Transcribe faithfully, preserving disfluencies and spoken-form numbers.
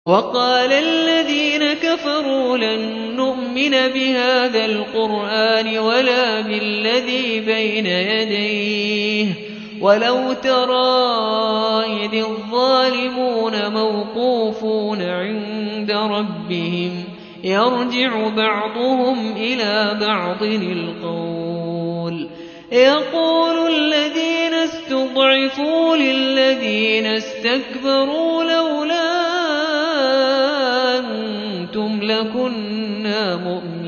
وقال الذين كفروا لن نؤمن بهذا القرآن ولا بالذي بين يديه ولو ترى إذ الظالمون موقوفون عند ربهم يرجع بعضهم إلى بعض القول يقول الذين استضعفوا للذين استكبروا لولا أنتم لكنا مؤمنين